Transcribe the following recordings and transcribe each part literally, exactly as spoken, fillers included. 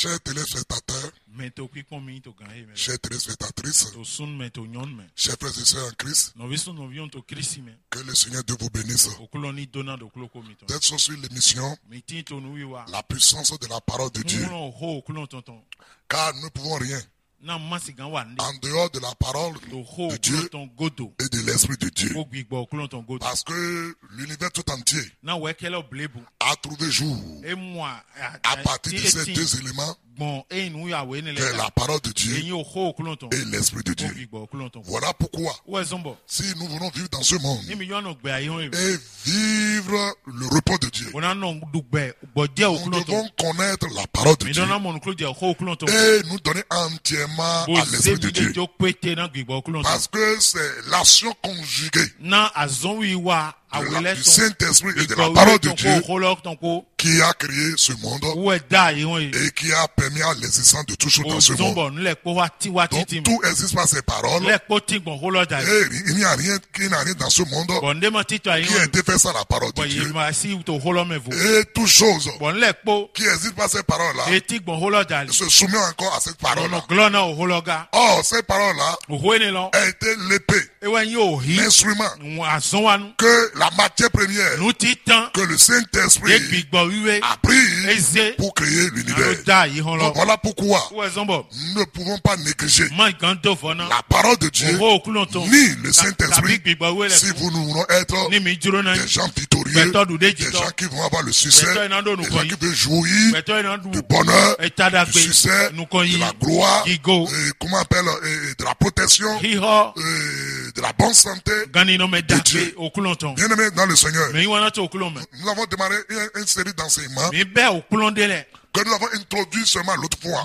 Chers téléspectateurs, chères téléspectatrices, chers frères et sœurs en Christ, que le Seigneur Dieu vous bénisse. Vous êtes sur l'émission La puissance de la parole de Dieu. Car nous ne pouvons rien en dehors de la parole de Dieu et de l'Esprit de Dieu. Parce que l'univers tout entier a trouvé jour à partir de ces deux éléments, que la parole de Dieu et l'Esprit de Dieu. Voilà pourquoi, si nous voulons vivre dans ce monde et vivre le repos de Dieu, nous devons connaître la parole de Dieu et nous donner entièrement à l'Esprit de Dieu. Parce que c'est l'action conjuguée du Saint-Esprit et de la parole de Dieu qui a créé ce monde et qui a permis à l'existence de tout chose dans ce monde. Donc tout existe par ces paroles et il n'y a rien, il n'y a rien dans ce monde qui a été fait sans la parole de Dieu. Et toute chose qui existe par ces paroles-là se soumet encore à cette parole-là. Or, cette parole-là a été l'épée, l'instrument que la matière première que le Saint-Esprit a pris pour créer l'univers. Donc voilà pourquoi nous ne pouvons pas négliger la parole de Dieu ni le Saint-Esprit si vous nous voulons être des gens victorieux, des gens qui vont avoir le succès, des gens qui veulent jouir du bonheur, du succès, de la gloire, et, comment on appelle, et de la protection, et de la bonne santé de Dieu. Bien-aimés dans le Seigneur, nous avons démarré une, une série d'enseignements que nous avons introduit seulement l'autre fois.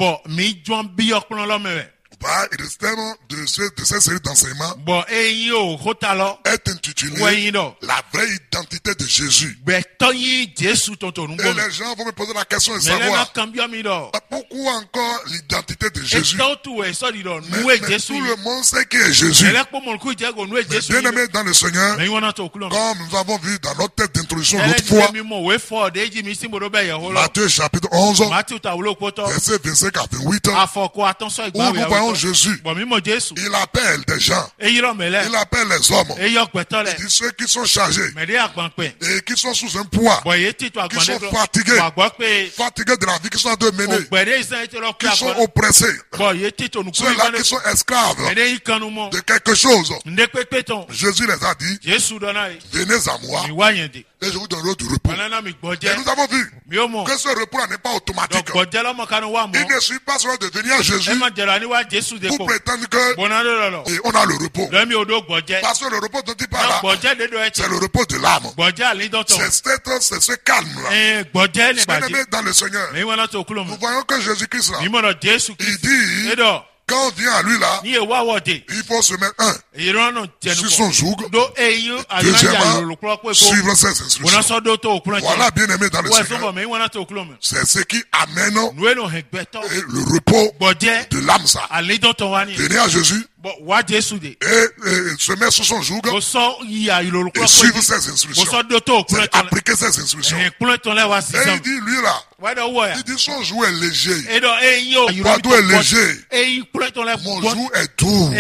Bah, et le thème de, ce, de cette série d'enseignements est intitulé La vraie identité de Jésus. Et les gens vont me poser la question de savoir pourquoi encore l'identité de Jésus. Mais, mais tout le monde sait qui est Jésus. Mais bien aimé dans le Seigneur, comme nous avons vu dans notre tête d'introduction l'autre fois, Matthieu chapitre onze, verset vingt-cinq à vingt-huit, où nous voyons Jésus. Il appelle des gens. Il appelle les hommes. Il dit ceux qui sont chargés et qui sont sous un poids, qui sont fatigués, fatigués de la vie, qui sont en train de mener, qui sont oppressés, ceux-là qui sont esclaves de quelque chose. Jésus les a dit, venez à moi et je vous donnerai du repos. Et nous avons vu que ce repos n'est pas automatique. Il ne suffit pas seulement de venir à Jésus pour prétendre que et on a le repos. Parce que le repos dont il parle là, c'est le repos de l'âme. C'est, c'est ce calme-là. Bien-aimé dans le Seigneur, nous voyons que Jésus-Christ là, il dit, quand on vient à lui là, il faut se mettre un sur son joug. Deuxièmement, suivre ses instructions. Voilà, bien aimé dans le Seigneur. C'est ce qui amène le repos de l'âme ça. Venez à Jésus. Et, et se mettre sur son joug et suivre ses instructions. C'est appliquer ses instructions. Et il dit, lui là, il dit son joug est léger. Mon fardeau est léger. Mon joug est doux.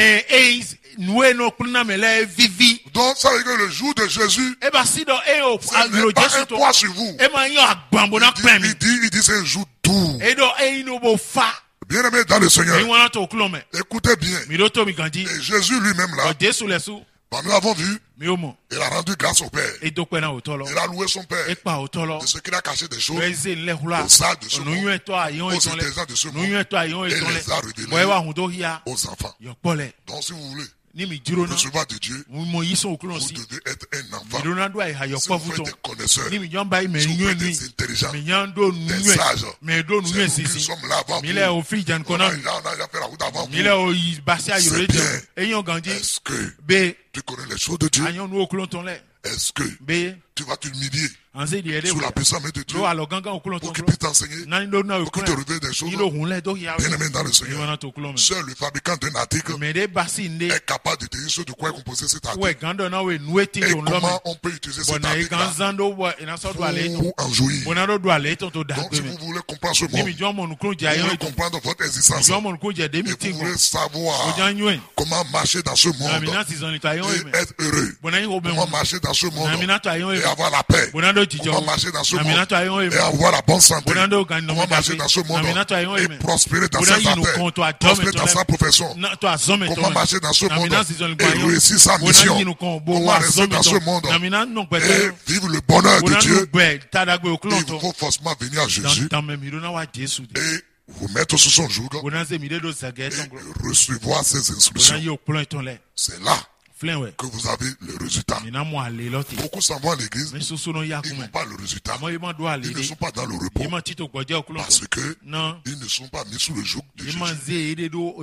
Donc ça veut dire que le jour de Jésus, ce n'est pas un poids sur vous. Il dit, il dit, il dit c'est un jour doux. Bien aimé dans le Seigneur, écoutez bien. Et Jésus lui-même là, bah, nous l'avons vu, il a rendu grâce au Père. Il a loué son Père de ce qu'il a caché des choses aux sages de ce monde, aux intelligents de ce monde, et les a révélés aux enfants. Donc si vous voulez recevoir de Dieu, vous devez être un enfant. Si vous faites des connaisseurs, si vous faites des intelligents, des sages, c'est nous qui sommes là avant vous. On a, on a déjà fait la route avant vous. C'est bien. Est-ce que tu connais les choses de Dieu? Est-ce que tu vas t'humilier sous la puissance de Dieu pour qu'il puisse t'enseigner, pour qu'il te révèle des choses. Bien-aimé dans le Seigneur, seul le fabricant d'un article est capable de tenir sur de quoi est composé cet article. Et comment on peut utiliser cet article pour en jouir. Donc si vous voulez comprendre ce monde, vous voulez comprendre votre existence, et vous voulez savoir comment marcher dans ce monde et être heureux, comment marcher dans ce monde et avoir la paix, comment marcher dans ce monde et avoir la bonne santé, comment marcher dans ce monde et prospérer dans ses affaires, prospérer dans sa profession, comment marcher dans ce monde et réussir sa mission, comment rester dans ce monde et vivre le bonheur de Dieu. Il faut forcément venir à Jésus et vous mettre sous son joug et recevoir ses instructions. C'est là que vous avez le résultat. Beaucoup s'en vont à l'église, ils n'ont pas le résultat. Ils ne sont pas dans le repos parce que ils ne sont pas mis sous le joug de Jésus. Et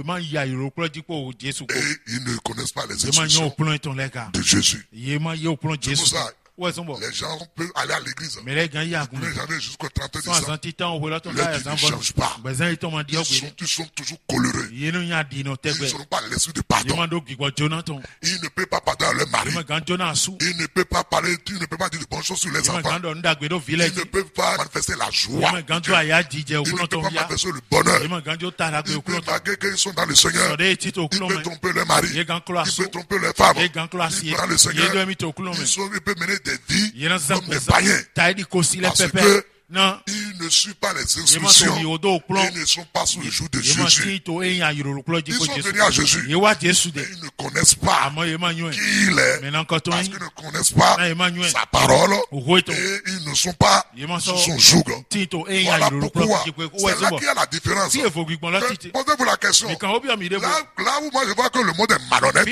ils ne connaissent pas les instructions de Jésus. C'est pour ça. Les gens peuvent aller à l'église. Mais les gens jusqu'au trente décembre. Les gens ne changent pas. Ils sont, ils sont toujours colorés. Ils ne pas l'esprit de pardon. Ils ne peuvent pas pardonner leur mari. Ils ne peuvent pas parler, ils ne peuvent pas dire de bonnes choses sur les enfants. Ils ne peuvent pas manifester la joie. Ils ne peuvent pas manifester le bonheur. Ils peuvent, malgré qu'ils sont dans le Seigneur, ils peuvent tromper leur mari. Ils peuvent tromper leur femme. Ils peuvent dans le Seigneur. Ils peuvent mener des vies comme des païens. Parce que non. Ils ne suivent pas les instructions. Ils ne sont pas sous le joug de Jésus. Ils sont venus à Jésus. Mais ils ne connaissent pas qui il est. Parce qu'ils ne connaissent pas sa parole. Et ils ne sont pas sous son joug. Voilà pourquoi. C'est là qu'il y a la différence. Posez-vous la question. Là, là où moi je vois que le monde est malhonnête.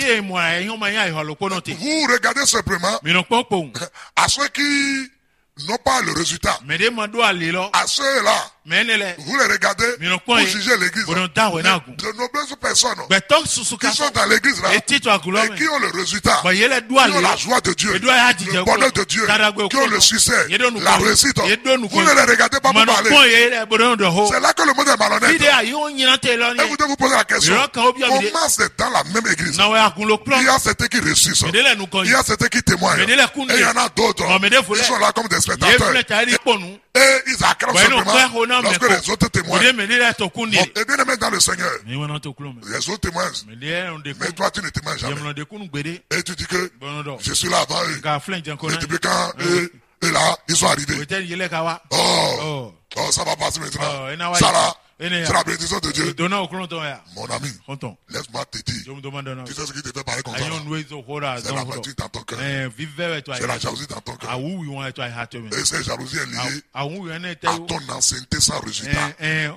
Vous regardez simplement à ceux qui n'ont pas le résultat. À ceux-là, vous les regardez pour juger l'église. De nombreuses personnes qui sont dans l'église là et qui ont le résultat, qui ont la joie de Dieu, le bonheur de Dieu, qui ont le succès, la réussite. Vous ne les regardez pas pour parler. C'est là que le monde est malhonnête. Et vous devez vous poser la question, comment c'est dans la même église? Il y a certains qui réussissent, il y a certains qui témoignent, et il y en a d'autres, ils sont là comme des spectateurs. Et ils accrochent simplement lorsque les autres témoignent. Bon, et bien aimé dans le Seigneur, les autres témoignent, mais toi tu ne témoignes jamais. Et tu dis que je suis là avant eux. Et depuis quand eux, eux là, ils sont arrivés. Oh, oh, ça va passer maintenant. Ça là, c'est la bénédiction de Dieu. Mon ami, laisse-moi te dire. Tu sais ce qui te fait parler comme ça? C'est la maladie dans ton cœur. C'est la jalousie dans ton cœur. Et cette jalousie est liée à ton ancienneté sans résultat.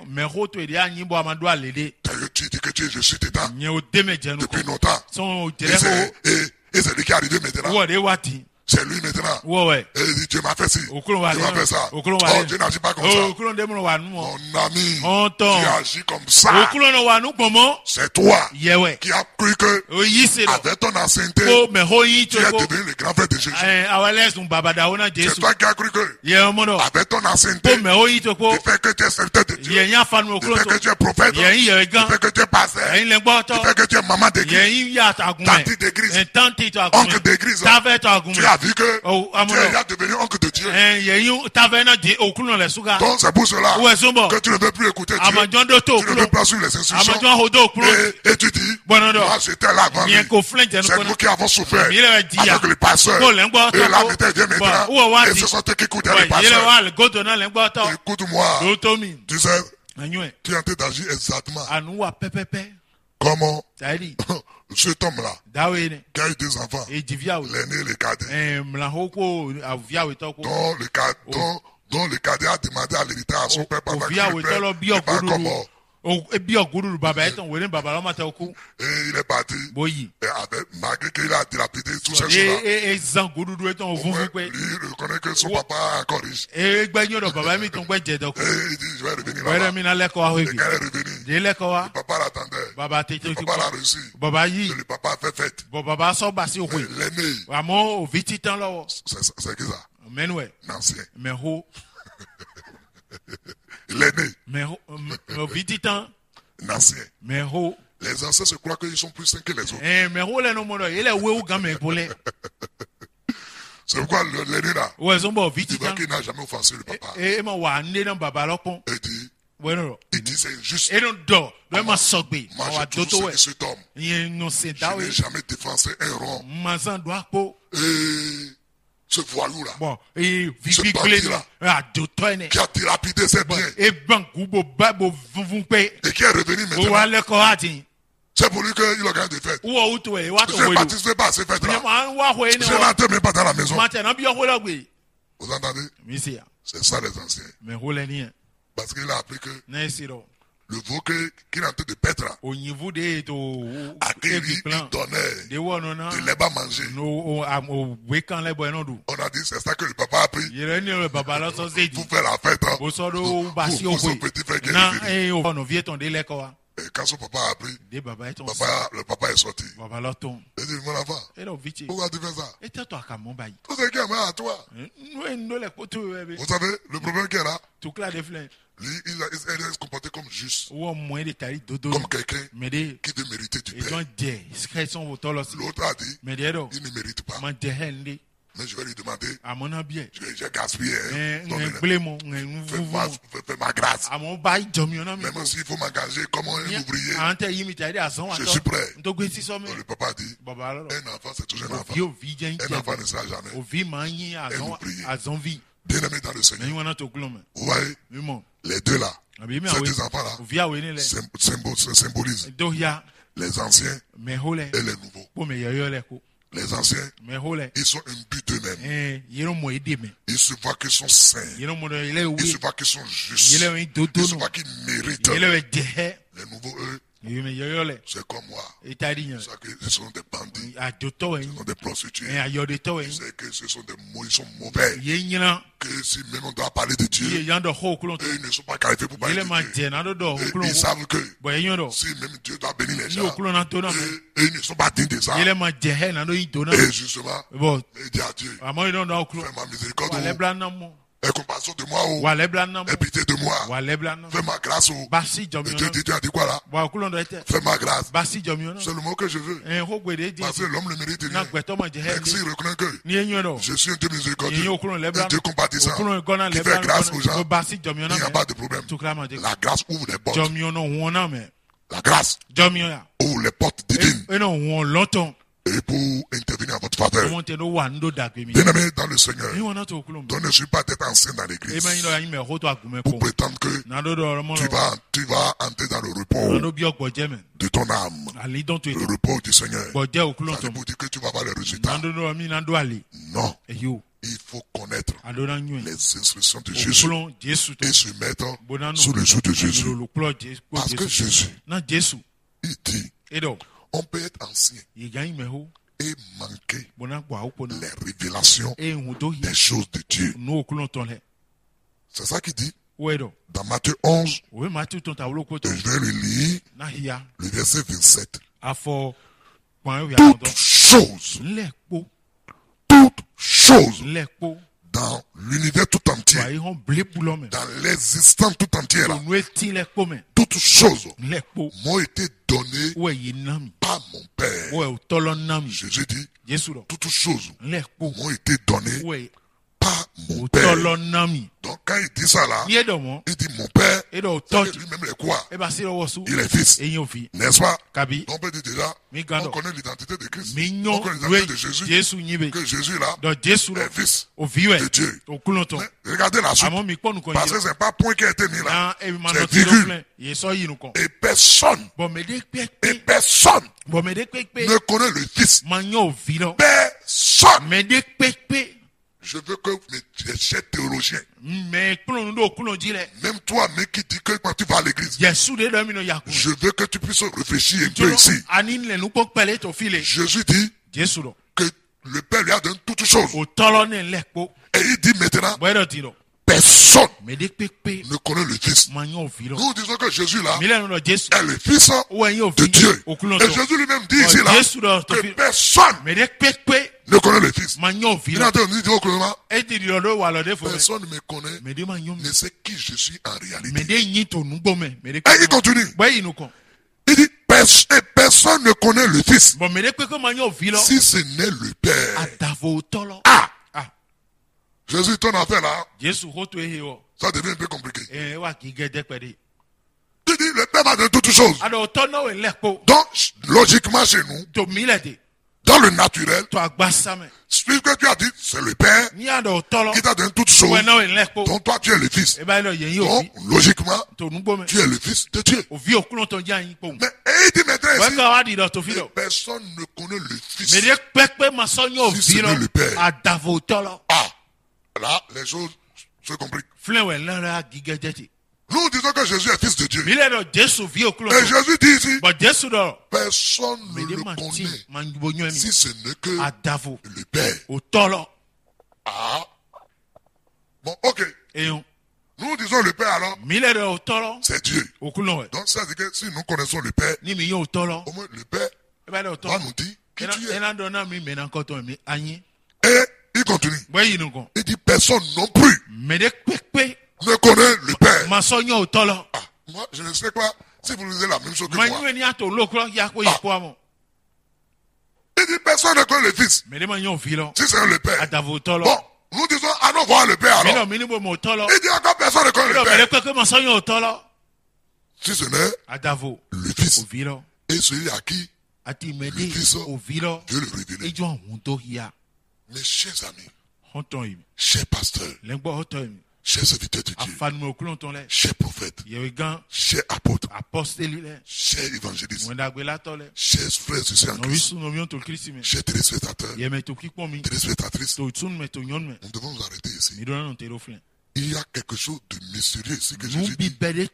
Tu dis que tu es, je suis dedans depuis longtemps. Et c'est lui qui est arrivé maintenant. C'est lui maintenant. Ouais, ouais. Et il dit, Dieu m'a fait ci. Dieu m'a fait ça. Oh, Dieu n'agit pas comme ça. Mon ami, tu agis comme ça. C'est toi qui as cru que avec ton ancienneté, tu es devenu le grand frère de Jésus. C'est toi qui as cru que avec ton ancienneté, tu fais que tu es serviteur de Dieu. Tu fais que tu es prophète. Tu fais que tu es pasteur. Tu fais que tu es maman d'église. Tante d'église. Oncle d'église. Tu as vu que oh, tu es déjà devenu oncle de Dieu. Donc c'est pour cela que tu ne veux plus écouter Dieu. Tu ne veux pas suivre les instructions. Et, et tu dis, moi j'étais là avant lui. C'est nous qui avons souffert avec les pasteurs. Et là m'était Dieu maintenant. Et ce sont eux qui écoutaient les pasteurs. Écoute-moi. Tu sais, tu es en train d'agir exactement comment cet homme-là, qui a eu deux enfants, l'aîné et le cadet, dont le, cadet, dont, dont le cadet a demandé à l'héritage à son père pendant que le père n'est pas encore mort. Et il est parti. Et avec, malgré qu'il a dilapidé tout ces choses-là, lui, il reconnaît que son papa est encore riche. Et il dit, je vais revenir là-bas. Et quand il est revenu, le papa l'attendait. Le papa l'a reçu. Et le papa a fait fête. L'aîné, c'est qui ça? L'ancien. L'aîné. L'ancien. Les anciens se croient qu'ils sont plus sains que les autres. C'est pourquoi l'aîné là, il voit qu'il n'a jamais offensé le papa. Et dit, il dit c'est injuste. Moi, moi j'ai toujours ce cet homme. Je n'ai jamais défoncé un rond. Et ce voyou là, ce bandit là, qui a dilapidé ses biens et qui est revenu maintenant. C'est pour lui qu'il a gagné des fêtes. Je ne participe pas à ces fêtes là. Je n'entre même pas dans la maison. Vous entendez? C'est ça les anciens. Parce qu'il a appris que le veau qu'il est en train de paître là, à qui il donnait de l'herbe à manger. On a dit c'est ça que le papa a pris pour faire la fête. Hein. Pour, pour, pour son petit frère qui est revenu. Et quand son papa a appris, papa, le papa est sorti. Il dit, mon enfant, pourquoi tu fais ça? Tout ce qui est à toi. Vous savez, le problème qu'il y a là, lui, il, il, il est comporté comme juste. Comme quelqu'un qui veut mériter du Père. L'autre a dit, il ne mérite pas. Mais je vais lui demander, j'ai gaspillé, fais-moi ma grâce. Même s'il faut m'engager comme un ouvrier, je suis prêt. Donc le papa dit, un enfant c'est toujours un enfant. Un enfant ne sera jamais un ouvrier. Bien aimé dans le Seigneur. Vous voyez, les deux là, ces deux enfants là, symbolisent les anciens et les nouveaux. Les anciens, ils sont imbus d'eux-mêmes. Ils se voient qu'ils sont saints. Ils se voient qu'ils sont justes. Ils se voient qu'ils méritent. Les nouveaux, eux, c'est comme moi. Ce sont des bandits. Ce sont des prostituées. C'est que ce sont des mots, ils sont mauvais. Que si même on doit parler de Dieu, eux, ils ne sont pas qualifiés pour parler de Dieu. Et ils savent que si même Dieu doit bénir les gens, eux, ils ne sont pas dignes de ça. Et justement, il dit à Dieu, fais-moi miséricorde. Aie compassion de moi, oh. Aie pitié de moi. Fais-moi grâce, oh. Et Dieu dit, tu as dit quoi là? Fais-ma grâce. C'est le mot que je veux. Parce que l'homme le mérite rien. Mais s'il reconnaît que je suis un Dieu miséricordieux, un Dieu compatissant, qui fait grâce aux gens, il n'y a pas de problème. La grâce ouvre les portes. La grâce ouvre les portes divines. Et pour intervenir en votre faveur. Bien-aimé dans le Seigneur, donc ne suis pas d'être ancien dans l'église pour prétendre que tu vas, tu vas entrer dans le repos de ton âme, le repos du Seigneur. Ça veut vous dire que tu vas avoir les résultats. Non. Il faut connaître les instructions de Jésus et se mettre sous le joug de Jésus. Parce que Jésus, il dit, on peut être ancien et manquer les révélations des choses de Dieu. C'est ça qu'il dit dans Matthieu onze. Et je vais le lire, le verset vingt-sept. Toutes choses, toutes choses dans l'univers tout entier, dans l'existence tout entière, toutes choses m'ont été données par mon Père. Jésus dit, toutes choses m'ont été données par mon Père. Donc quand il dit ça là, il dit mon Père, lui-même est quoi? Il est fils, n'est-ce pas? On peut dire déjà, on connaît l'identité de Christ, on connaît l'identité de Jésus, que Jésus là est fils de Dieu. Mais regardez la suite, parce que c'est pas point qui a été mis là, c'est virgule. Et personne, et personne ne connaît le fils. Personne. Je veux que mes chers théologiens, même toi, mais qui dis que quand tu vas à l'église, je veux que tu puisses réfléchir un peu ici. Jésus dit que le Père lui a donné toutes choses. Et il dit maintenant, personne ne connaît le Fils. Nous disons que Jésus là est le Fils de Dieu. Et Jésus lui-même dit ici là que personne ne connaît le Fils. Il a dit au clairement, personne ne me connaît, ne sait qui je suis en réalité. Et il continue. Il dit, personne ne connaît le Fils si ce n'est le Père. Ah! Jésus, ton affaire là, ça devient un peu compliqué. Il dit, le Père va de toutes choses. Donc, logiquement chez nous, dans le naturel, puisque tu as dit, c'est le Père qui t'a donné toutes choses. Donc toi, tu es le Fils. Donc, logiquement, tu es le Fils de Dieu. Mais il dit maintenant ici, personne ne connaît le Fils si ce n'est le Père. Ah, là, les choses se compliquent. Nous disons que Jésus est Fils de Dieu. Et Jésus dit ici, personne ne le connaît si ce n'est que le Père. Ah. Bon, ok. Nous disons le Père alors, c'est Dieu. Donc ça veut dire que si nous connaissons le Père, au moins le Père va nous dire qui tu es. Et il continue. Il dit personne non plus ne connaît le Père. Ah, moi, je ne sais pas si vous lisez la même chose que moi. Ah. Il dit personne ne connaît le Fils. Si c'est le Père. Bon, nous disons allons voir le Père alors. Il dit encore personne ne connaît le Père. Si ce n'est le Fils. Et celui à qui le Fils Dieu le révélé. Mes chers amis, chers pasteurs, chers serviteurs de Dieu, chers prophètes, chers apôtres, chers évangélistes, chers frères et sœurs en Christ, chers téléspectateurs, téléspectatrices, nous devons nous arrêter ici. Il y a quelque chose de mystérieux ici que Jésus dit.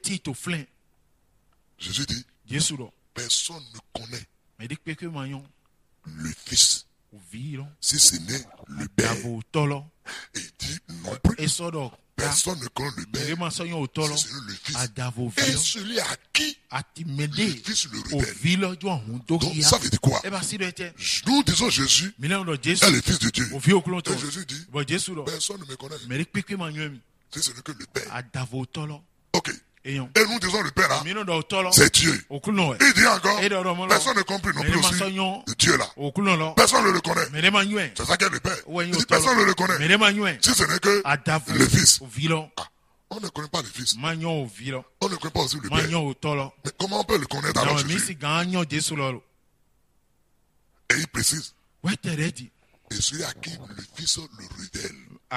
Jésus dit, personne ne connaît le Fils si ce n'est le Père. Et il dit non plus. Personne ne connaît le Père si ce n'est le Fils. Et celui à qui le Fils le révèle. Donc ça veut dire quoi? Nous disons Jésus est le Fils de Dieu. Et Jésus dit personne ne me connaît si ce n'est que le Père. Ok. Et nous disons le Père là, c'est Dieu. Il dit encore, personne ne comprend non plus aussi Dieu là. Personne ne le connaît. C'est ça qu'est le Père. Il dit personne ne le connaît. Si ce n'est que le Fils. Ah, on ne connaît pas le Fils. On ne connaît pas aussi le Père. Mais comment on peut le connaître alors Jésus? Et il précise. Et celui à qui le Fils le révèle.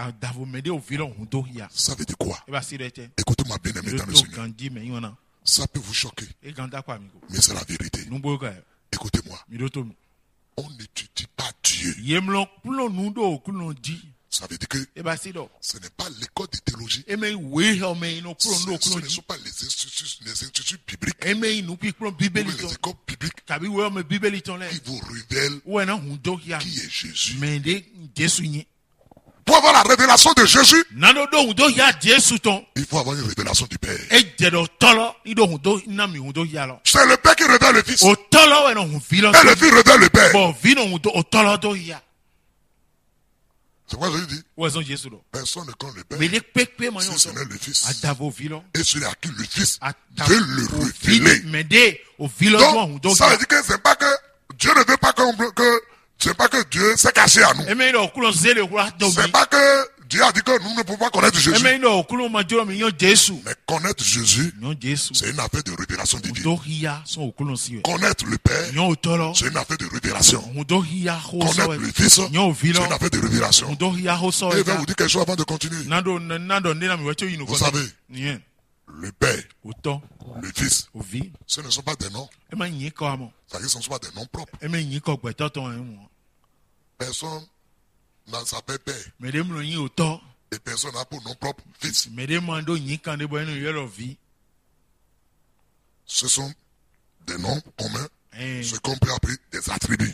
Ça veut dire quoi? Écoutez-moi bien, aimé dans le Seigneur. Ça peut vous choquer, mais c'est la vérité. Écoutez-moi. On n'étudie pas Dieu. Ça veut dire que ce n'est pas l'école de théologie. Ce, ce ne sont pas les instituts, les instituts bibliques. Ou les écoles bibliques qui vous révèlent qui est Jésus. Pour avoir la révélation de Jésus, il faut avoir une révélation du Père. C'est le Père qui révèle le Fils. Et le Fils révèle le Père. C'est quoi Jésus dit? Personne ne connaît le Père si ce n'est le Fils. Et celui à qui le Fils veut le révéler. Donc, ça veut dire que c'est pas que Dieu ne veut pas que, que c'est pas que Dieu s'est caché à nous. C'est pas que Dieu a dit que nous ne pouvons pas connaître Jésus. Mais connaître Jésus, c'est une affaire de révélation de Dieu. Connaître le Père, c'est une affaire de révélation. Connaître le Fils, c'est une affaire de révélation. Et je vais vous dire quelque chose avant de continuer. Vous savez, le Père, le Fils, ce ne sont pas des noms. Ça ne sont pas des noms propres. Personne n'a s'appelle Père. Et personne n'a pour nom propre Fils. Ce sont des noms communs. Ce qu'on peut appeler des attributs.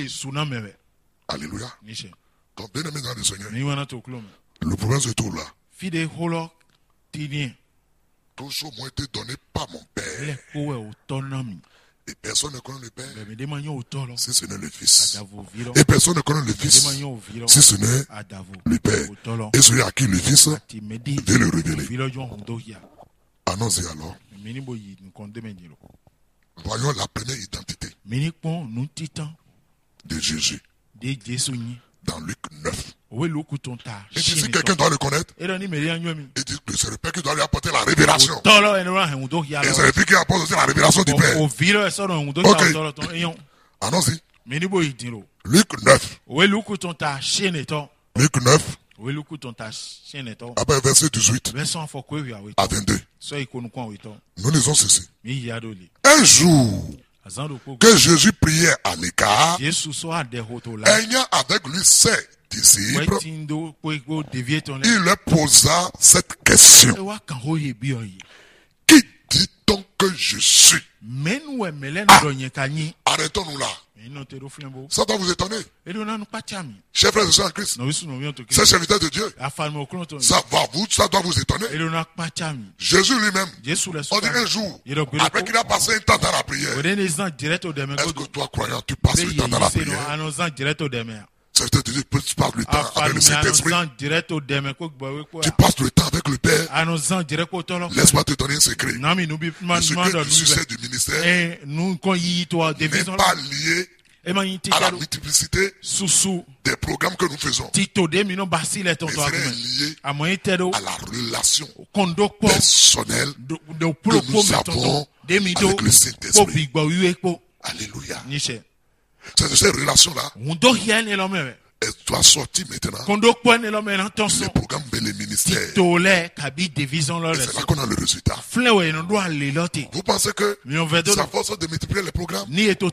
Alléluia. Donc, bien aimé dans le Seigneur, le problème se trouve là. Toutes choses m'ont été données par mon Père. Et personne ne connaît le Père si ce n'est le Fils. Et personne ne connaît le Fils si ce n'est le Père. Et celui à qui le Fils veut le révéler. Allons-y alors. Voyons la première identité de Jésus. Dans Luc neuf. Et si quelqu'un doit le connaître, il dit que c'est le Père qui doit lui apporter la révélation. Et c'est le Fils qui apporte aussi la révélation du Père. Ok. Allons-y. Luc neuf. Luc neuf. Après verset dix-huit à vingt-deux. Nous lisons ceci. Un jour que Jésus priait à l'écart, ayant avec lui ses disciples, il leur posa cette question. Qui dit-on que je suis? Ah, arrêtons-nous là. Ça doit vous étonner. Chers frères et sœurs en Christ, c'est serviteur de Dieu. Ça, va vous, ça doit vous étonner. Jésus lui-même, on dit un jour, après qu'il a passé un temps dans la prière, est-ce que toi, croyant, tu passes le temps dans la prière? Serviteur de Dieu, tu passes le temps avec le Saint-Esprit. Tu passes le temps avec le Père. Laisse-moi te donner un secret. Ce que le succès du ministère n'est pas lié à la multiplicité des programmes que nous faisons. Mais c'est lié à la relation personnelle que nous avons avec le Saint-Esprit. Alléluia. C'est de cette relation-là. Elle doit sortir maintenant. Les programmes et les ministères. Et c'est là qu'on a le résultat. Vous pensez que c'est à force de multiplier les programmes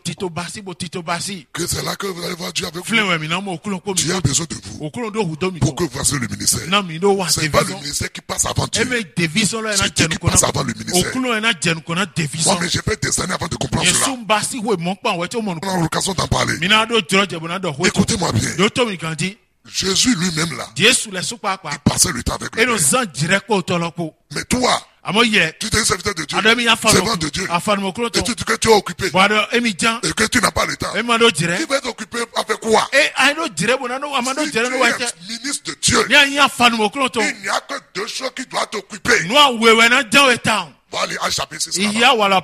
que c'est là que vous allez voir Dieu avec vous? Dieu a besoin de vous pour que vous fassiez le ministère. Ce n'est pas le ministère qui passe avant Dieu. C'est Dieu qui passe avant le ministère. Moi, mais j'ai fait des années avant de comprendre cela. On a l'occasion d'en parler. Écoutez-moi bien. Jésus lui-même là, il passait le temps avec le Père. Mais toi, tu es un serviteur de Dieu, servant de Dieu, et tu dis que tu es occupé, et que tu n'as pas le temps. Il va être occupé avec quoi? Si tu es ministre de Dieu, il n'y a que deux choses qui doivent t'occuper. Va aller à chapitre six. Il va voir.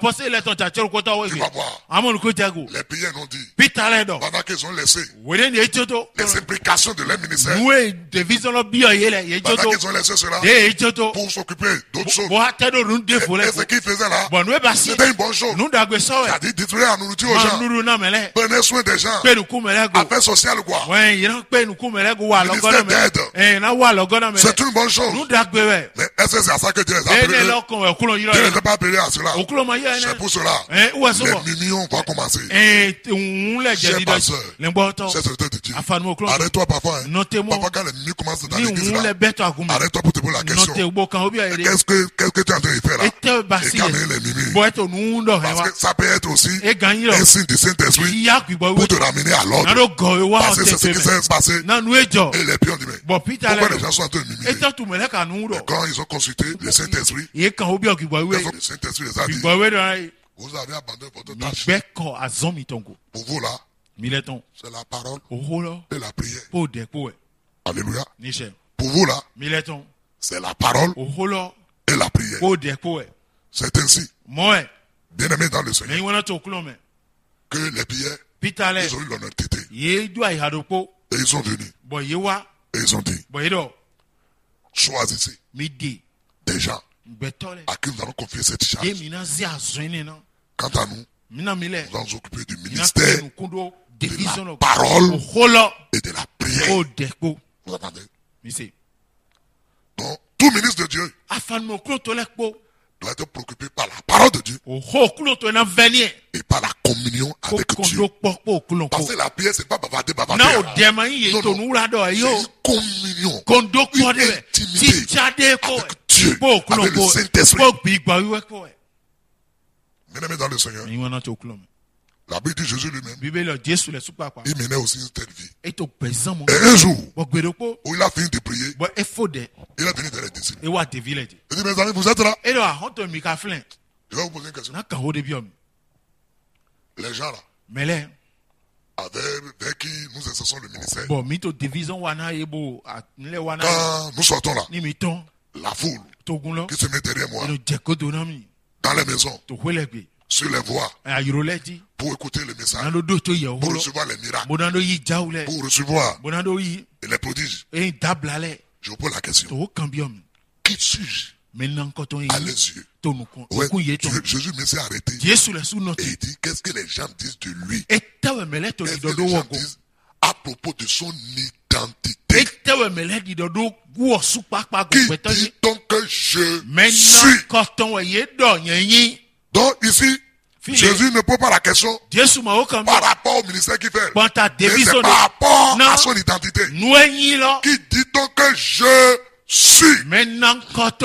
Les païens ont dit, pendant qu'ils ont laissé les implications de leur ministère, pendant qu'ils ont laissé cela pour s'occuper d'autres choses, et ce qu'ils faisaient là, c'était une bonne chose. C'est-à-dire distribuer la nourriture aux gens, prenez soin des gens, affaires sociales quoi, ministère d'aide, c'est une bonne chose. Mais est-ce que c'est à ça que Dieu les a appelés? Dieu ne les a pas appelés à cela. C'est pour cela. Les millions vont commencer. Chers pasteurs, chers serviteurs de Dieu, arrête-toi parfois. Hein. Parfois quand les millions commencent dans l'église là, arrête-toi pour te poser la question. Qu'est-ce que, qu'est-ce que tu es en train de faire là? Et calmer les millions. Parce que ça peut être aussi un signe du Saint-Esprit pour te ramener à l'ordre. Parce que c'est ce qui s'est passé. Et les pions disent, mais pourquoi les gens sont en train de miminer? Et quand ils ont consulté le Saint-Esprit, le Saint-Esprit les a dit, vous avez abandonné votre tâche. Pour vous là, c'est la parole et la prière. Alléluia. Pour vous là, c'est la parole et la prière. C'est ainsi, bien aimé dans le Seigneur, que les prières, ils ont eu l'honnêteté. Et ils sont venus. Et ils ont dit, choisissez des gens à qui nous allons confier cette charge. Quant à nous, nous allons nous occuper du ministère de la parole et de la prière. Vous entendez? Donc, tout ministre de Dieu doit être préoccupé par la parole de Dieu et par la communion avec Dieu. Parce que la prière, c'est pas bavarder, bavarder. Non, non, c'est une communion, une intimité avec Dieu, avec le Saint-Esprit. Bien-aimé dans le Seigneur, La Bible dit Jésus lui-même. Il menait aussi une telle vie. Et un jour, où il a fini de prier, il a venu dans les disciples. Il dit, mes amis, vous êtes là? Je vais vous poser une question. Les gens là, avec, avec qui nous exerçons le ministère, quand nous sortons là, la foule qui se met derrière moi, dans les maisons, sur les voies, pour écouter le message, pour recevoir les miracles, pour recevoir les prodiges. Je vous pose la question. Qui suis-je à les yeux? Ouais, Jésus me s'est arrêté et il dit qu'est-ce que les gens disent de lui? Qu'est-ce que les gens disent à propos de son identité? Qui dit donc que je suis? Donc ici, Jésus ne pose pas la question par rapport au ministère qu'il fait. Mais c'est par rapport à son identité. Qui dit donc que je suis? Bien-aimé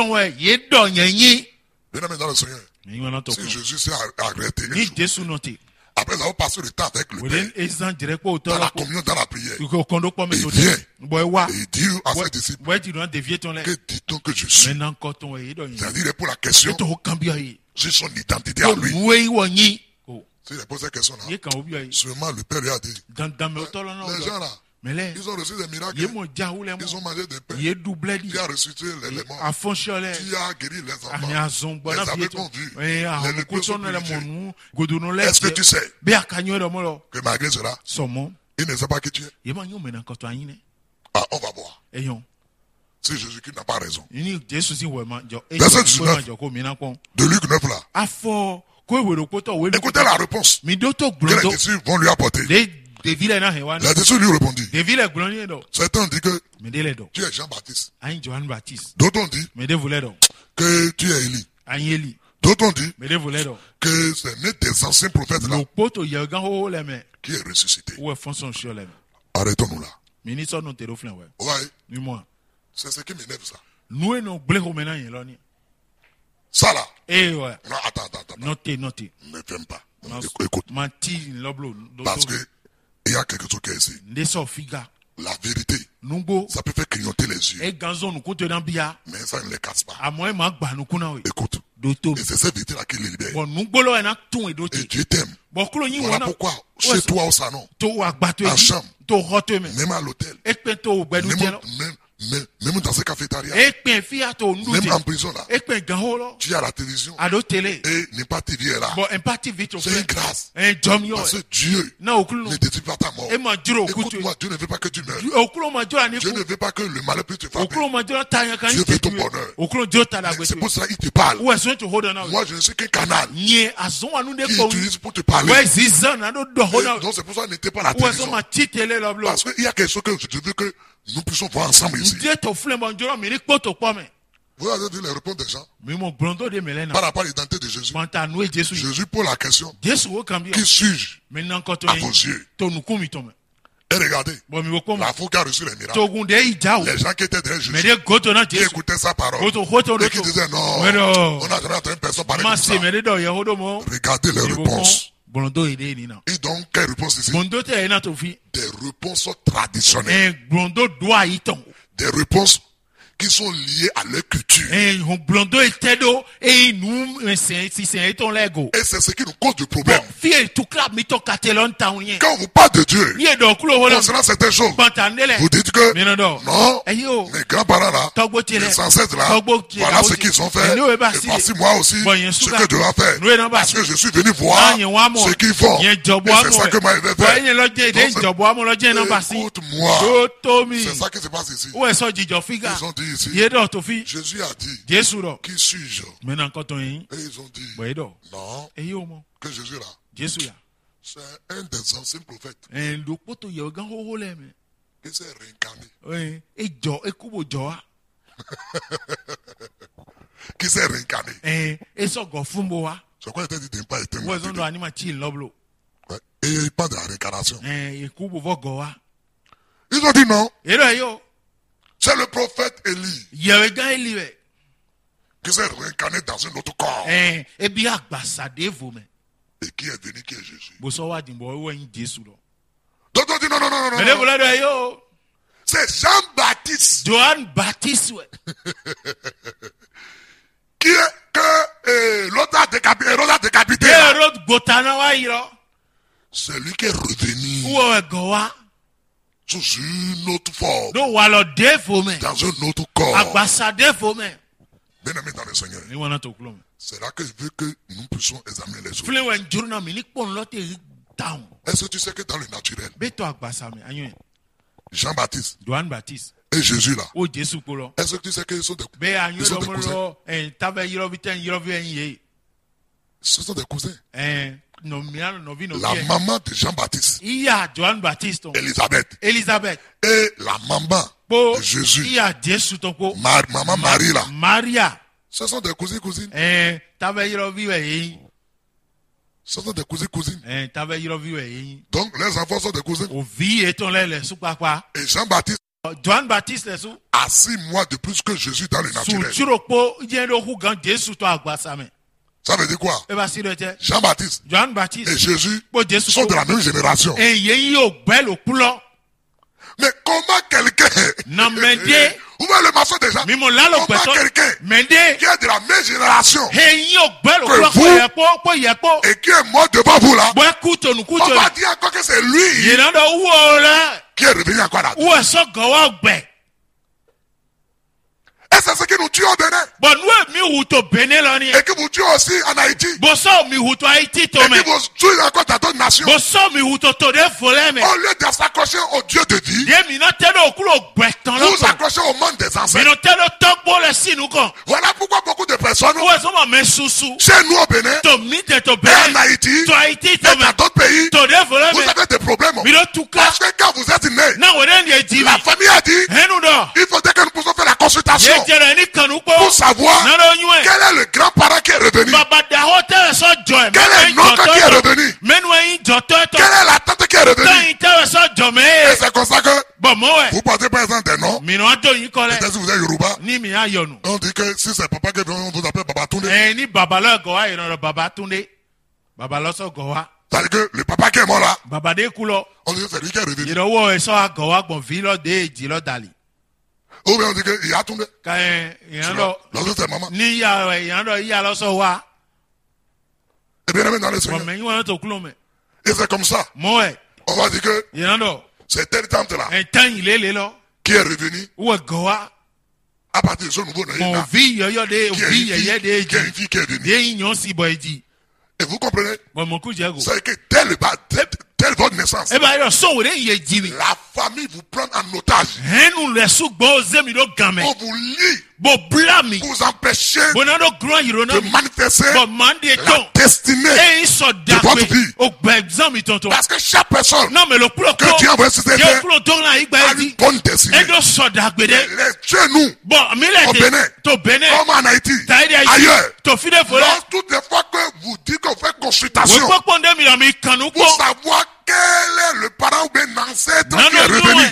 dans le Seigneur, si Jésus s'est arrêté, après avoir passé le temps avec le Père, dans la communion, dans la prière, il vient et il dit à ses disciples, que dit-on que je suis? C'est-à-dire pour la question, c'est son identité à lui. S'il a posé cette question-là, seulement le Père lui a dit, les gens là, ils ont reçu des miracles, ils ont mangé des pains, tu as ressuscité les morts, tu as guéri les enfants, les aveugles ont vu, les lépreux sont purifiés. Est-ce que tu sais que malgré cela, il ne sait pas qui tu es? Ah, on va voir. C'est Jésus-Christ n'a pas raison. Verset dix-neuf de Luc neuf là. Écoutez la réponse que les disciples vont lui apporter. Les disciples lui répondit. Certains ont dit que tu es Jean-Baptiste. D'autres ont dit que tu es Élie. D'autres ont dit que c'est l'un des anciens prophètes là qui est ressuscité. Arrêtons-nous là. Ouais. C'est ce qui m'énerve ça. Ça là. Non, attends, attends, attends. Notez, notez. Ne t'aime pas. Écoute. Parce que il y a quelque chose qui est ici. La vérité, ça peut faire clignoter les yeux. Mais ça ne les casse pas. Écoute. Et c'est cette vérité-là qui les libère. Et Dieu t'aime. Voilà pourquoi, chez toi au salon, en chambre, même à l'hôtel, même, même, même, même dans ces cafétérias, même en prison là, tu as la télévision et n'importe T V est là. C'est une grâce. Parce que Dieu ne détruit pas ta mort. Écoute-moi, Dieu ne veut pas que tu meurs. Dieu ne veut pas que le malheur puisse te frapper. Dieu veut ton bonheur. C'est pour ça qu'il te parle. Moi, je ne suis qu'un canal qui utilise pour te parler. Donc c'est pour ça que n'était pas la télévision. Parce qu'il y a quelque chose que je veux que nous puissions voir ensemble ici. Vous avez dit les réponses des gens par rapport à l'identité de Jésus. Jésus pose la question, qui suis-je à vos yeux? Et regardez, la foule qui a reçu les miracles, les gens qui étaient derrière Jésus, qui écoutaient sa parole, et qui disaient non, on n'a jamais entendu personne parler comme ça. Regardez les réponses. Et donc, quelle réponse ici? Des réponses traditionnelles. Des réponses qui sont liées à leur culture. Et c'est ce qui nous cause du problème. Quand on vous parle de Dieu, concernant certaines choses, vous dites que non, mes grands-parents là, mes ancêtres là, voilà ce qu'ils ont fait. Et voici moi aussi ce que je dois faire. Parce que je suis venu voir ce qu'ils font. Et c'est ça que moi je vais faire. Écoute-moi. C'est ça qui se passe ici. Ils ont dit ici, Jésus a dit, qui suis-je? Et ils ont dit, non, que Jésus là, c'est un des anciens prophètes qui s'est réincarné. Qui s'est réincarné. C'est quoi il t'a dit de ne pas être un? Et il parle de la réincarnation. Ils ont dit non. C'est le prophète Élie qui s'est réincarné dans un autre corps. Et qui est venu, qui est Jésus. Donc on dit non, non, non, non, non. C'est Jean-Baptiste. Jean-Baptiste, ouais. Qui est que eh, l'autre a décapité, l'autre a décapité. C'est lui qui est revenu. Sous une autre forme. Dans un autre corps. Bien aimé dans le Seigneur. C'est là que je veux que nous puissions examiner les autres. Est-ce que tu sais que dans le naturel, Jean-Baptiste et Jésus là, est-ce que tu sais qu'ils sont des, ils sont des cousins? Ce sont des cousins. La maman de Jean-Baptiste, Elisabeth, Elisabeth, et la maman de Jésus, Mar maman Marie là, Maria, ce sont des cousins cousines. Ce sont des cousins cousines. Donc les enfants sont des cousins. Et Jean-Baptiste Jean-Baptiste a six mois de plus que Jésus dans le naturel. Ça veut dire quoi? Jean-Baptiste et Jésus sont de la même génération. Mais comment quelqu'un, où va le maçon déjà? Comment quelqu'un qui est de la même génération que vous et qui est mort devant vous là, on va dire encore que c'est lui qui est revenu encore là. Et c'est ce que nous tuons au Bénin. Et que vous tuez aussi en Haïti. Et que vous tuez encore dans d'autres nations. Au lieu de s'accrocher au Dieu de vie, vous accrochez au monde des ancêtres. Voilà pourquoi beaucoup de personnes, chez nous au Bénin, et en Haïti, et dans d'autres pays, vous avez des problèmes. Parce que quand vous êtes né, la famille a dit, il faudrait que nous puissions faire la consultation pour savoir quel est le grand-parent qui est revenu, quel est l'oncle qui est revenu, quelle est la tante qui est revenue. Et c'est comme ça que vous portez par exemple des noms. Peut-être si vous êtes Yoruba, on dit que si c'est papa qui est venu, on vous appelle Babatunde. C'est-à-dire que le papa qui est mort là, on dit que c'est lui qui est revenu. Ou bien on dit qu'il y a tombé. L'autre c'est maman. Et bien aimé dans le Seigneur. Et c'est comme ça. On va dire que c'est telle tante là qui est revenue à partir de ce nouveau nom. Qui est une fille qui est venue. Et vous comprenez? C'est que tel bas, telle votre naissance, la famille vous prend en otage. On vous lie, vous empêchez de manifester la destinée de votre vie. Parce que chaque personne que Dieu envoie sur cette terre a une bonne destinée. Chez nous, au Bénin, comme en Haïti, ailleurs, toutes les fois que vous dites qu'on fait consultation pour savoir quel est le parent ou bien l'ancêtre qui est revenu,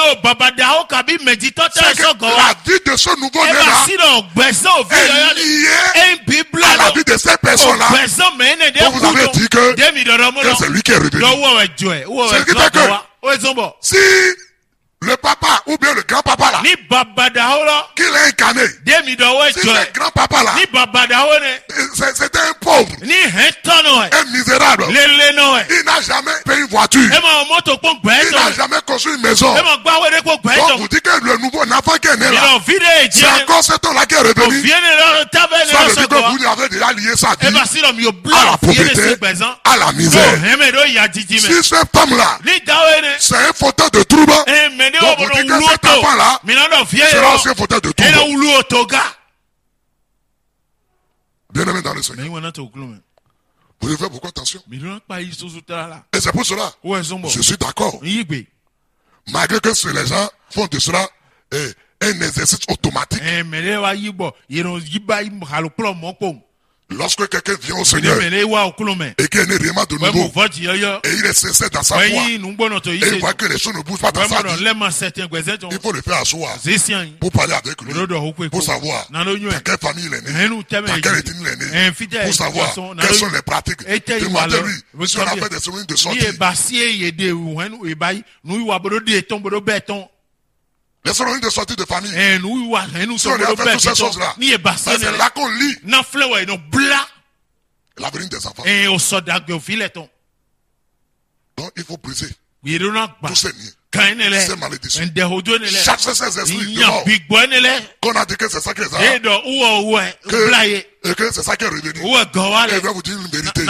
c'est que la vie de ce nouveau né là est liée à la vie de ces personnes là. Donc vous avez dit que, que c'est lui qui est revenu. C'est ce qui fait que si le papa ou bien le grand-papa là, qu'il est incarné, si le grand-papa là, c'était un pauvre, un misérable, il n'a jamais payé une voiture, il n'a jamais construit une maison. Donc vous dites que le nouveau enfant qui est né là, c'est encore cet homme là qui est revenu. Ça veut dire que vous avez déjà lié sa vie à la pauvreté, à la misère. Si cette femme là, c'est un fauteuil de trouble, donc vous dites que cet enfant là sera aussi un fauteuil de trouble. Bien aimé dans le Seigneur. Vous devez faire beaucoup attention. Et c'est pour cela, je suis d'accord. Malgré que les gens font de cela un exercice automatique. Lorsque quelqu'un vient au Seigneur et qu'il n'est rien de nouveau, et il est sincère dans sa foi, et il voit que les choses ne bougent pas dans sa vie, il faut le faire asseoir pour parler avec lui, pour savoir dans quelle famille il est né, dans quelle ethnie il est né, pour savoir quelles sont les pratiques. Demandez-lui si on a fait des cérémonies de sortie. Les cérémonies de sortie de famille. Si on a fait toutes ces choses-là, c'est là qu'on lit l'avenir des enfants. Donc il faut briser tous ces niais, ces malédictions. Chasser ces esprits de mort. Qu'on a dit que c'est ça qui les a. Que, et que c'est ça qui est revenu. Et je vais vous dire une vérité.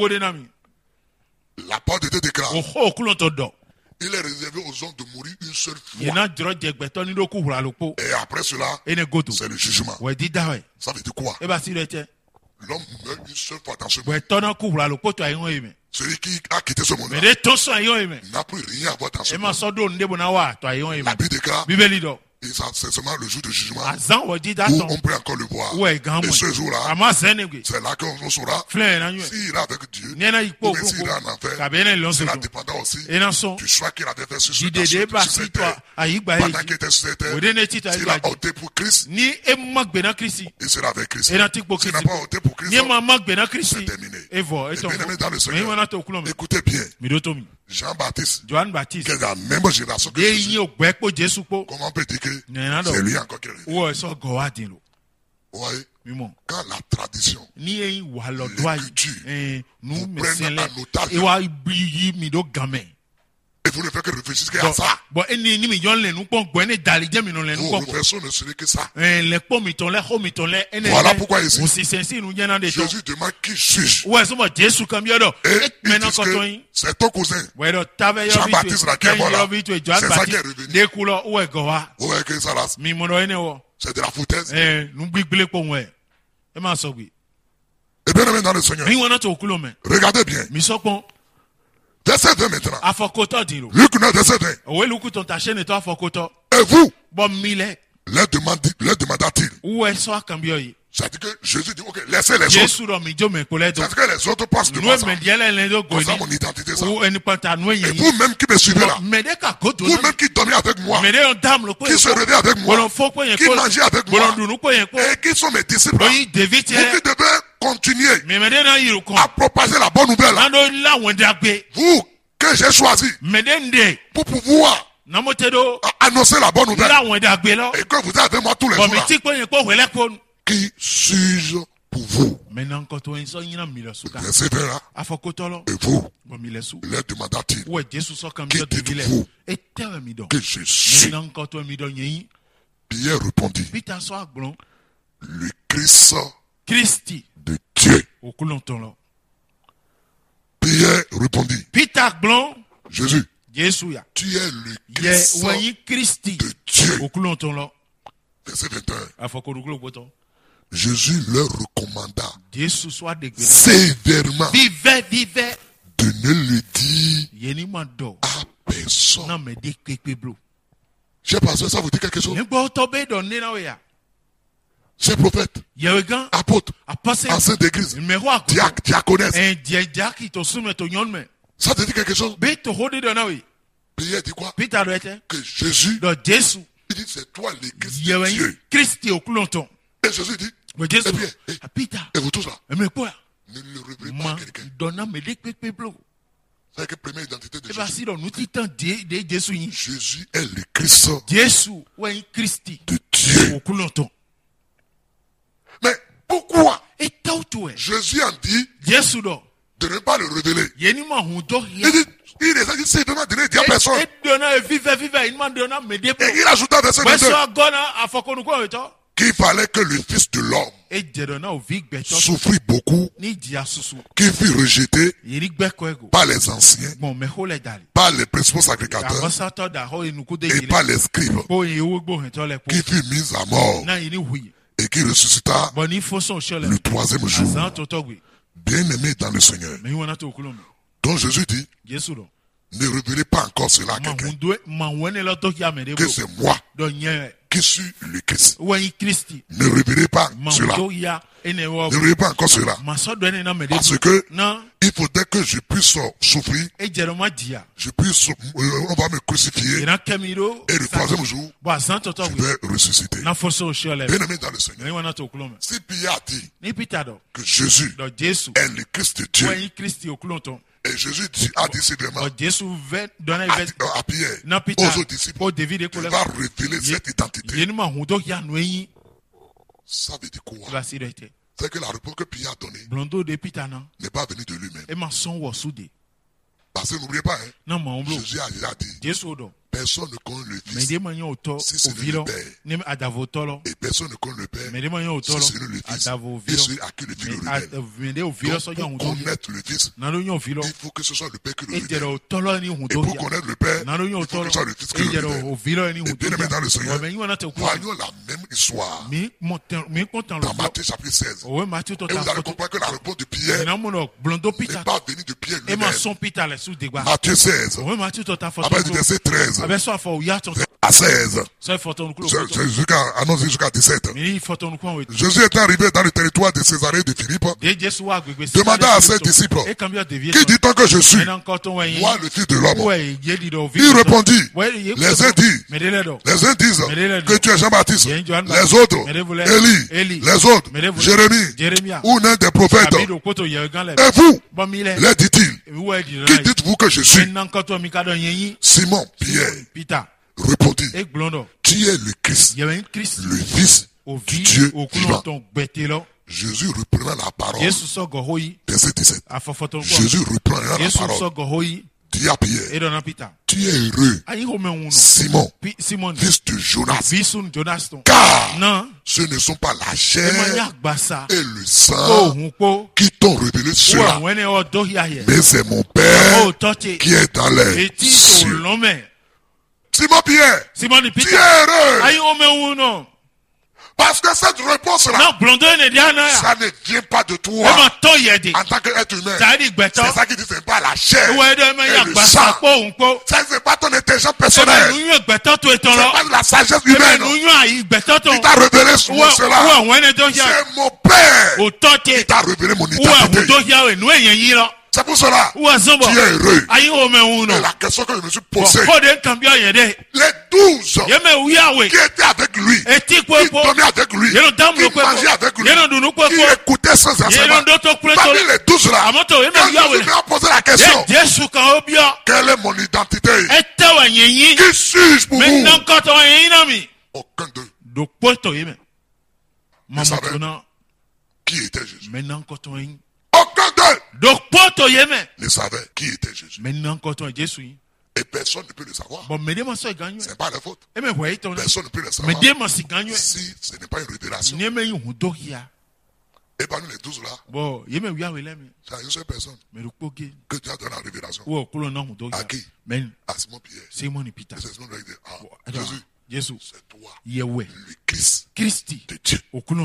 La parole de Dieu déclare. Il est réservé aux hommes de mourir une seule fois. Et après cela, c'est le jugement. Ça veut dire quoi? L'homme meurt une seule fois dans ce monde. Celui qui a quitté ce monde n'a plus rien à voir dans ce monde. La Bible déclare, et ça, c'est seulement le jour du jugement où on peut encore le voir. Et ce jour-là, c'est là qu'on saura s'il ira avec Dieu ou bien s'il ira en enfer. Cela dépendra aussi du choix qu'il avait fait sur cette terre. Pendant qu'il était sur cette terre, s'il a opté pour Christ, il sera avec Christ. S'il n'a pas opté pour Christ, c'est terminé. Et bien aimé dans le Seigneur, écoutez bien. Jean-Baptiste, qui est dans la même génération que Jésus, comment on peut dire que c'est lui encore qui est revenu? Oui. Quand la tradition, l'écriture, vous prennent en otage, et vous ne faites que réfléchir à ça. Vos réflexions ne seraient que ça. Voilà pourquoi ici, Jésus demande qui juge. Et il dit que c'est ton cousin, Jean-Baptiste, là, qui est mort là. C'est ça qui est revenu. Vous voyez que ça là, c'est de la foutaise. Et bien aimé dans le Seigneur, regardez bien. Verset vingt maintenant. Luc neuf, verset vingt. Et vous, leur demanda-t-il. C'est-à-dire que Jésus dit, ok, laissez les autres. C'est-à-dire que les autres passent devant ça. Comme ça, mon identité, ça. Et vous-même qui me suivez là, vous-même qui dormez avec moi, qui se réveillez avec moi, qui mangez avec moi, et qui sont mes disciples là, vous qui devez continuer à propager la bonne nouvelle. Vous, que j'ai choisi pour pouvoir annoncer la bonne nouvelle et que vous êtes avec moi tous les jours là. Qui suis-je pour vous? Verset vingt là. Et vous, leur demanda-t-il, qui dites-vous que je suis? Pierre répondit, le Christ de Dieu. Pierre répondit, Jésus, tu es le Christ de Dieu. Verset vingt et un. Jésus leur recommanda sévèrement de ne le dire à personne. Cher pasteur, ça vous dit quelque chose? Cher prophète, apôtre, ancien d'église, diacre, diaconesse, ça te dit quelque chose? Pierre dit quoi? Que Jésus, il dit c'est toi le Christ de Dieu. Et Jésus dit, eh bien, et, et vous tous là, ne le révélez pas à quelqu'un. C'est la première identité de Jésus. Jésus est le Christ de Dieu. Mais pourquoi Jésus a dit de ne pas le révéler? Il dit, il est dit, c'est vraiment donné à personne. Et il ajouta verset vingt-deux qu'il fallait que le Fils de l'homme souffrit beaucoup, qu'il fut rejeté par les anciens, par les principaux sacrificateurs et par les scribes, qu'il fut mis à mort et qui ressuscita le troisième jour. Bien aimé dans le Seigneur. Donc Jésus dit, ne révélez pas encore cela à quelqu'un, que c'est moi qui suis le Christ. Ne révélez pas cela. Ne révélez pas encore cela. Parce que il faudrait que je puisse souffrir. Je puisse, on va me crucifier. Et le troisième jour, je vais ressusciter. Bien-aimé dans le Seigneur. Si Pierre a dit que Jésus est le Christ de Dieu, et Jésus dit, a décidément à, à Pierre, aux autres disciples, il va révéler cette identité. Ça veut dire quoi? C'est que la réponse que Pierre a donnée n'est pas venue de lui-même. Parce que n'oubliez pas, hein, Jésus a déjà dit, personne ne connaît le Fils si ce n'est le Père. Et personne ne connaît le Père si ce n'est le Fils. Et celui à qui le Fils le révèle. Donc, pour connaître le Fils, il faut que ce soit le Père qui le révèle. Et pour connaître le Père, il faut que ce soit le Fils qui le révèle. Et bien aimé dans le Seigneur, voyons la même histoire dans Matthieu chapitre seize. Et vous allez comprendre que la réponse de Pierre n'est pas venue de Pierre lui-même. Matthieu seize, à partir du verset treize à seize, jusqu'à annoncé jusqu'à dix-sept. Jésus était arrivé dans le territoire de Césarée de Philippe, demanda à ses disciples, qui dit-on que je suis? Moi, le Fils de l'homme. Il répondit, les uns disent, les uns disent que tu es Jean-Baptiste, les autres, Élie, les autres, Jérémie, ou l'un des prophètes. Et vous, les dit-il, qui dites-vous que je suis? Simon, Pierre, répondit, tu es le Christ, le Fils du Dieu vivant. Jésus reprenant la parole, verset dix-sept. Jésus reprenant la parole, dit à Pierre, tu es heureux, Simon, fils de Jonas, car ce ne sont pas la chair et le sang qui t'ont révélé cela, mais c'est mon Père qui est dans les cieux. Simon Pierre, Simon tu es heureux. Parce que cette réponse-là, ça ne vient pas de toi en tant qu'être humain. C'est ça qui dit, c'est pas la chair et le sang. Ça, c'est pas ton intelligence personnelle. C'est pas de la sagesse humaine qui t'a révélé cela. C'est mon Père qui t'a révélé mon identité. C'est pour cela tu es heureux. Et la question que je me suis posée, les douze qui étaient avec lui, qui dormaient avec lui, qui mangeaient avec lui, qui écoutaient ses enseignements, parmi les douze là, quand Jésus m'a posé la question, quelle est mon identité? Qui suis-je pour vous? Aucun d'eux ne savait qui était Jésus. Aucun d'eux ne savait qui était Jésus. Et personne ne peut le savoir. Ce n'est pas la faute. Personne ne peut le savoir si ce n'est pas une révélation. Et parmi les douze là, il y a une seule personne que Dieu a donné la révélation. À qui? À Simon Pierre. Simon Pierre. Simon lui a dit, ah, Jésus, c'est toi, le Christ de Dieu.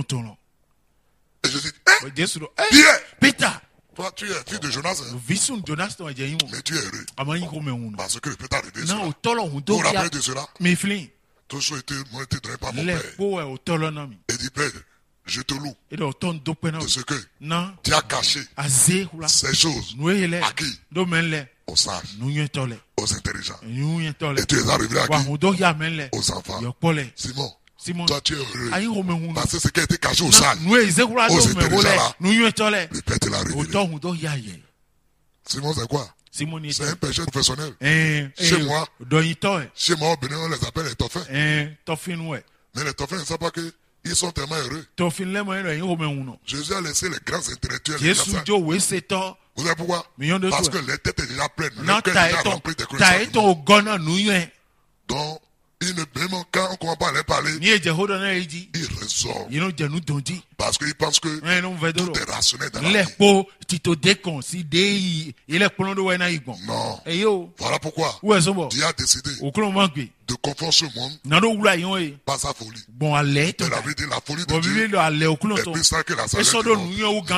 Et Jésus dit, hein? Pierre, Peter, toi tu es fils de Jonas, hein? Mais tu es heureux parce que le Père t'a révélé cela. Vous vous rappelez de cela? Tout ça m'ont été donné par mon Père. Et dit, Père, je te loue de ce que tu as caché ces choses à qui? Aux sages, aux intelligents. Et tu les as révélés à qui? Aux enfants. Simon, Simon, toi tu es heureux parce que ce qui a été caché aux sages, aux intelligents là, le Père te l'a révélé. Simon, c'est quoi? C'est un péché professionnel. Chez moi, chez moi, au Bénin, on les appelle les toffins. Mais les toffins ne savent pas que ils sont tellement heureux. Jésus a laissé les grands intellectuels. Vous savez pourquoi? Parce que les têtes sont déjà pleines. Le cœur est déjà rempli de connaissances. Donc, ils ne, même quand on ne commence pas à les parler, ils résolvent. Parce qu'ils pensent que tout est rationnel dans la vie. Non. Voilà pourquoi Dieu a décidé de confondre ce monde par sa folie. Elle avait dit la folie de Dieu est plus ça que la sagesse du monde.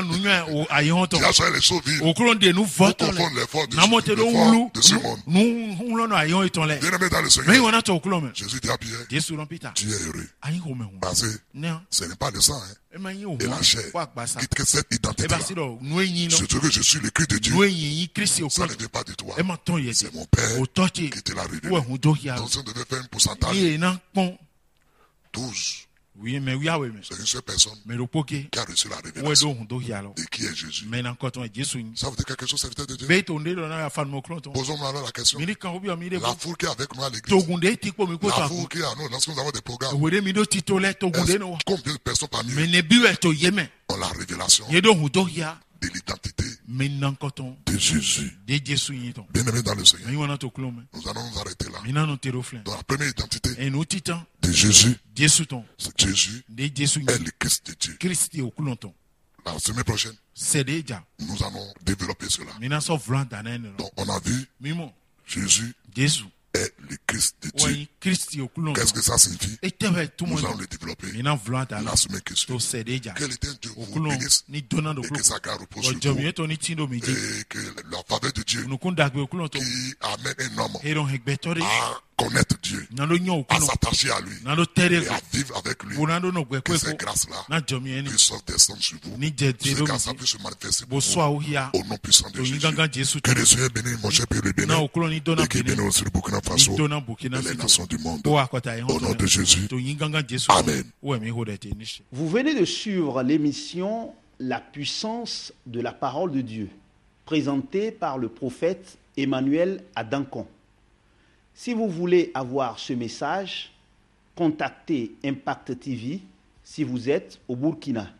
Dieu a choisi les choses vives pour confondre les forces de, de ce monde. Bien aimé dans le Seigneur, Jésus dit à Pierre, Dieu est heureux. Parce que ce n'est pas le sang hein, et la chair qui crée cette identité-là. Surtout que je suis le Christ de Dieu. Ça ne vient pas de toi. C'est mon Père qui te l'a révélé. Donc si on devait faire un pourcentage, douze. Oui, mais oui, oui, c'est une seule personne qui a reçu la révélation. Et qui est Jésus? Ça vous dit quelque chose, serviteur de Dieu? Posons-nous alors la question. La foule qui est avec nous à l'église, la foule qui est à nous lorsque nous avons des programmes, combien de personnes parmi eux ont la révélation de l'identité de Jésus? Bien aimé dans le Seigneur, nous allons nous arrêter là. Dans la première identité de Jésus, c'est Jésus est le Christ de Dieu. La semaine prochaine, nous allons développer cela. Donc on a vu Jésus est le Christ de Dieu. Qu'est-ce que ça signifie? Nous allons le développer la semaine qui suit. Que l'Éternel Dieu vous bénisse et que sa grâce repose sur vous. Et que la faveur de Dieu qui amène un homme à connaître Dieu, à s'attacher à lui et à vivre avec lui, que cette grâce-là puisse descendre sur vous, que grâce puisse se manifester pour vous, au nom puissant de Jésus. Que le Seigneur bénisse mon cher Père le béni, et qu'il bénisse aussi le Burkina Faso et les nations du monde. Au nom de Jésus. Amen. Vous venez de suivre l'émission La puissance de la parole de Dieu, présentée par le prophète Emmanuel Adankon. Si vous voulez avoir ce message, contactez Impact T V si vous êtes au Burkina.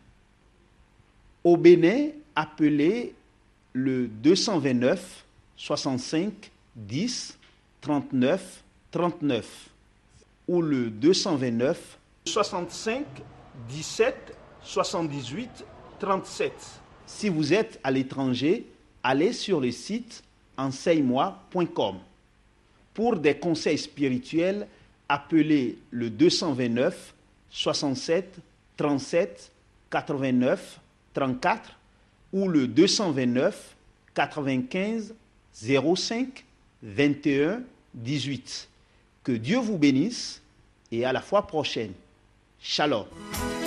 Au Bénin, appelez le deux cent vingt-neuf soixante-cinq dix trente-neuf trente-neuf ou le deux cent vingt-neuf soixante-cinq dix-sept soixante-dix-huit trente-sept. Si vous êtes à l'étranger, allez sur le site enseigne-moi point com. Pour des conseils spirituels, appelez le deux cent vingt-neuf soixante-sept trente-sept quatre-vingt-neuf trente-quatre ou le deux cent vingt-neuf quatre-vingt-quinze zéro cinq vingt et un dix-huit. Que Dieu vous bénisse et à la fois prochaine. Shalom.